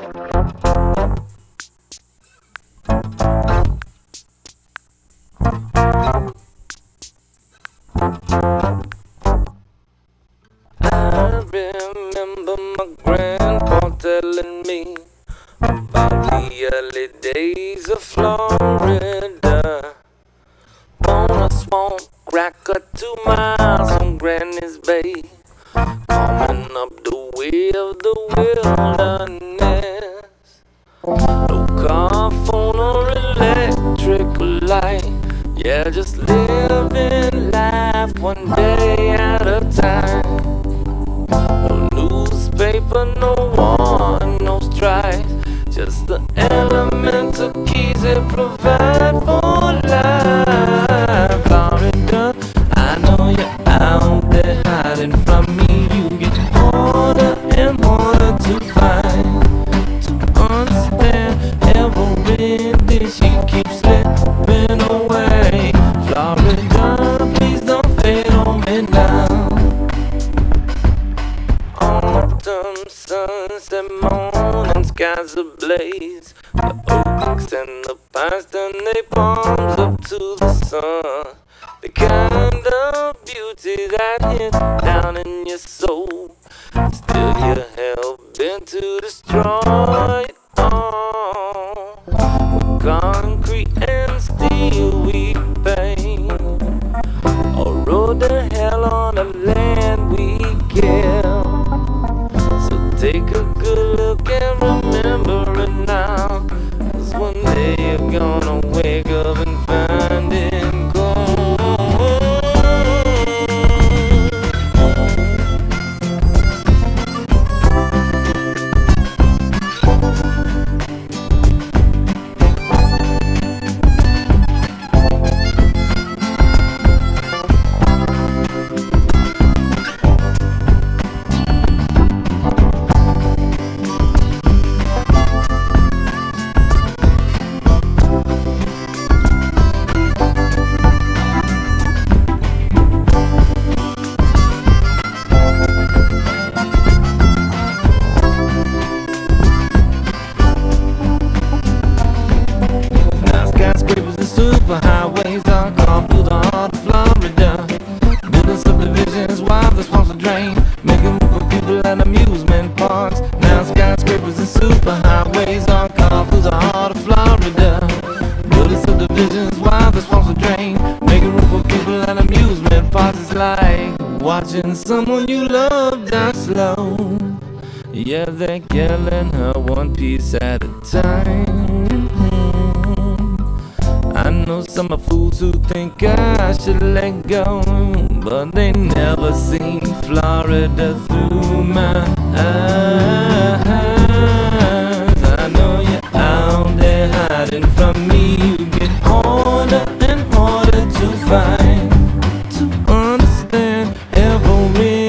I remember my grandpa telling me about the early days of Florida. On a small cracker 2 miles from Granny's Bay, coming up the way of the wilderness. No car, phone, or electric light. Yeah, just living life one day at a time. No newspaper, no war, no strife. Just the elemental keys it provide for life. Florida, I know you're out there hiding from me. You get harder and harder to find. Understand every day she keeps slipping away. Florida, please don't fade on me now. Autumn sunset morning, skies ablaze. The oaks and the pines turn their palms up to the sun. The kind of beauty that hits down in your soul. Still you're hell-bent to destroy it all. With concrete and steel we paint a road to hell on the land we kill. So take a good look and remember it now. 'Cause one day you're gonna wake up and find it gone. Highways are gone through the heart of Florida. Building subdivisions while the swamps are drained, making room for people and amusement parks. Now skyscrapers and super highways are gone through the heart of Florida. Building subdivisions while the swamps are drained, making room for people and amusement parks. It's like watching someone you love die slow. Yeah, they're killing her one piece at a time. I know some are fools who think I should let go, but they never seen Florida through my eyes. I know you're out there hiding from me. You get harder and harder to find, to understand every